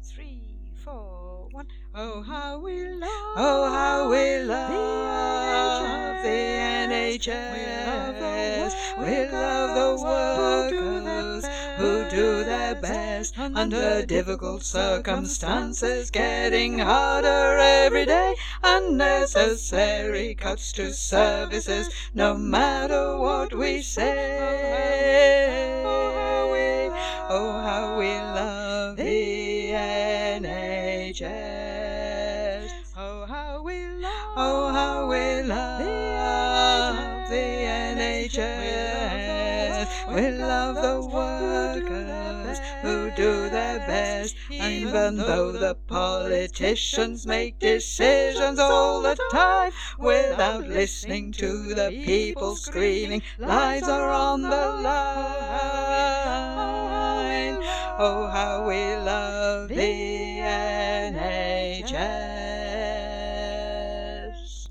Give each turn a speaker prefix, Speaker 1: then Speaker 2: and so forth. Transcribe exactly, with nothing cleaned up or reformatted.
Speaker 1: three, four, one. Oh, how we love,
Speaker 2: Oh, how we love
Speaker 1: the
Speaker 2: the N H S. We love the workers who do their best under difficult circumstances, getting harder every day. Unnecessary cuts to services, no matter what we say. Oh, how we love the N H S.
Speaker 1: Oh, how we love,
Speaker 2: Oh, how we love the N H S. We love the workers who do their best, even though the politicians make decisions all the time without listening to the people screaming. Lives are on the line. Oh, how we love the